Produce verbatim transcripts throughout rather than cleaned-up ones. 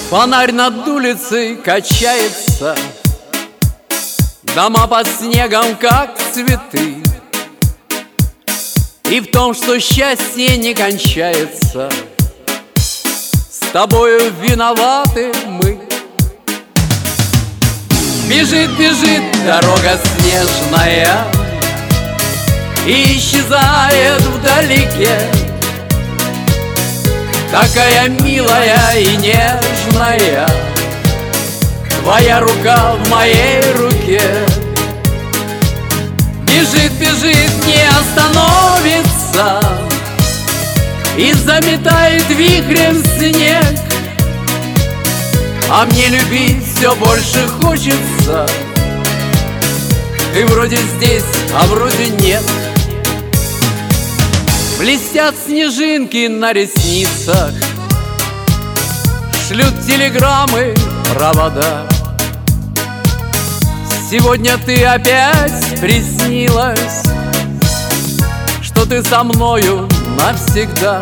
Фонарь над улицей качается, дома под снегом, как цветы. И в том, что счастье не кончается, с тобою виноваты мы. Бежит, бежит дорога снежная и исчезает вдалеке, такая милая и нежная, твоя рука в моей руке. Бежит, бежит, не остановится и заметает вихрем снег. А мне любить все больше хочется. Ты вроде здесь, а вроде нет. Блестят снежинки на ресницах, шлют телеграммы провода. Сегодня ты опять приснилась, что ты со мною навсегда.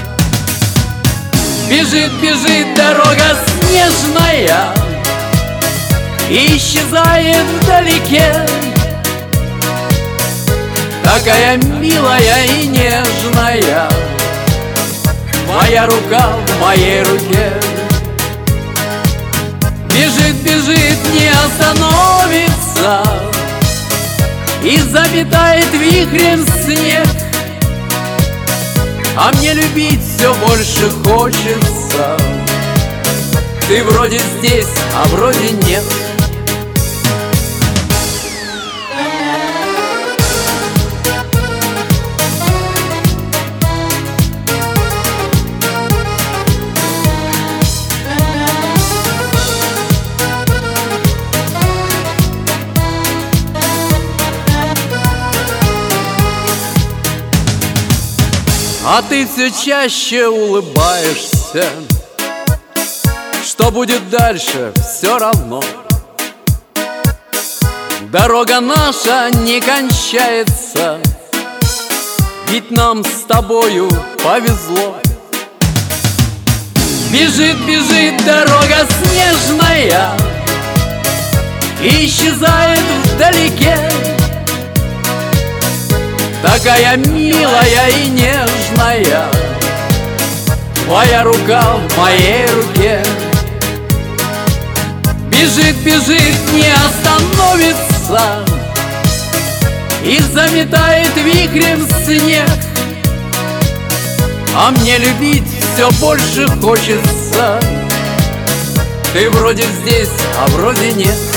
Бежит, бежит дорога снежная и исчезает вдалеке, такая милая и нежная, твоя рука в моей руке. Бежит, бежит, не остановится и заметает вихрем снег. А мне любить все больше хочется. Ты вроде здесь, а вроде нет. А ты все чаще улыбаешься. Что будет дальше, все равно. Дорога наша не кончается, ведь нам с тобою повезло. Бежит, бежит дорога снежная и исчезает вдалеке, такая милая и нежная, твоя рука в моей руке. Бежит, бежит, не остановится и заметает вихрем снег. А мне любить все больше хочется. Ты вроде здесь, а вроде нет.